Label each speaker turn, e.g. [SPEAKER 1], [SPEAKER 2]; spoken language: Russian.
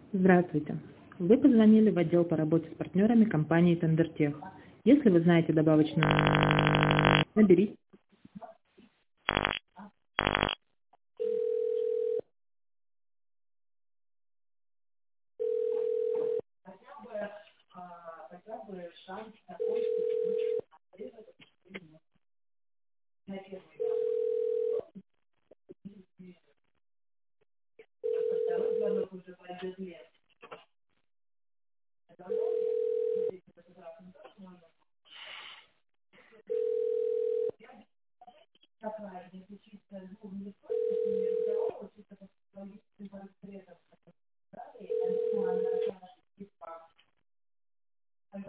[SPEAKER 1] Здравствуйте. Вы позвонили в отдел по работе с партнерами компании Тендертех. Если вы знаете добавочную, наберите.